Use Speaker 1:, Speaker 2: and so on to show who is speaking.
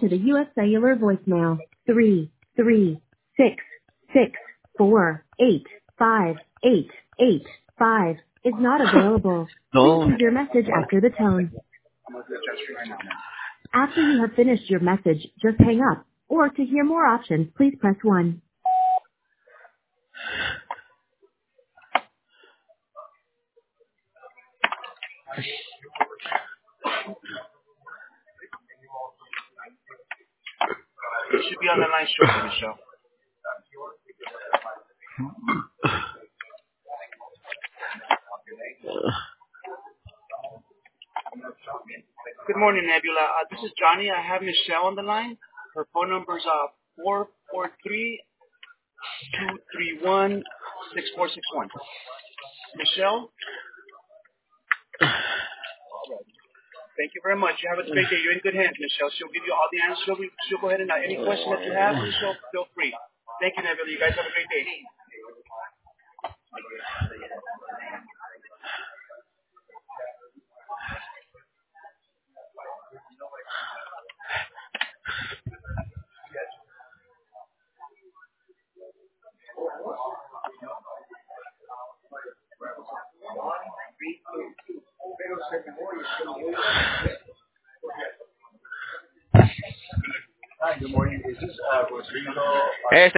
Speaker 1: to the U.S. Cellular voicemail. 33664858885 is not available. Please leave your message after the tone. After you have finished your message, just hang up. Or to hear more options, please press 1.
Speaker 2: You should be on the line shortly, Michelle. Good morning, Nebula. This is Johnny. I have Michelle on the line. Her phone number is 443-231-6461. Michelle? Thank you very much. You have a great day. You're in good hands, Michelle. She'll give you all the answers. She'll go ahead and any question that you have, Michelle, feel free. Thank you, Nebula. You guys have a great day.
Speaker 3: Hi, good morning. Is this Rodrigo?